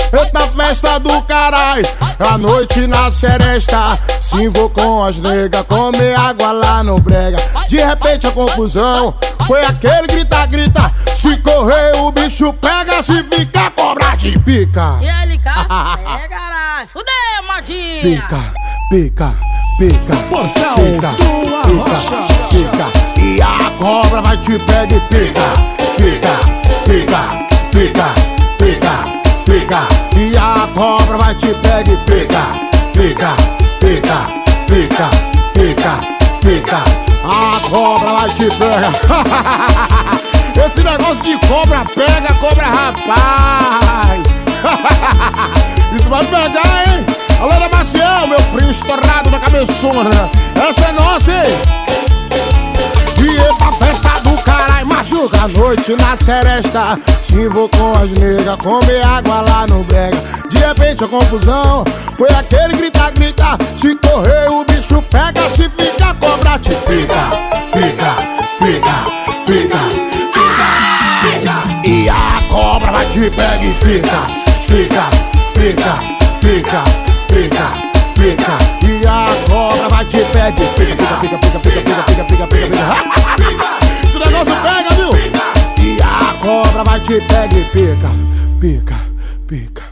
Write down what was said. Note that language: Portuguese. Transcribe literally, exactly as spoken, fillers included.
Eita festa do caralho, a noite na seresta. Se envou com as negas, comer água lá no brega. De repente a confusão foi aquele grita, grita. Se correr o bicho pega, se ficar cobra de pica. E ele cá, é caralho, fudeu, modinha. Pica, pica, pica, Portal pica, do pica, pica. E a cobra vai te pegar e pica, pica, pica, pica, pica. Pica, e a cobra vai te pegar e pica, pica, pica, pica, pica, pica. A cobra vai te pegar. Esse negócio de cobra pega, cobra rapaz. Isso vai pegar, hein? Alô, da Maciel, meu primo estourado da cabeçona. Essa é nossa, hein? E eita festa do caralho, machuca a noite na seresta. Se envou com as negas, comer água lá no brega. De repente a confusão foi aquele grita, grita. Se correr o bicho pega, se fica cobra te pica, pica, pica, pica, pica, pica. E a cobra vai te pegar e pica, pica, pica, pica, pica, pica. E a cobra vai te pegar e pica, pica, pica, pica, pica, pica, pica, pica, pica. Esse negócio pega, viu? E a cobra vai te pegar e pica, pica, pica.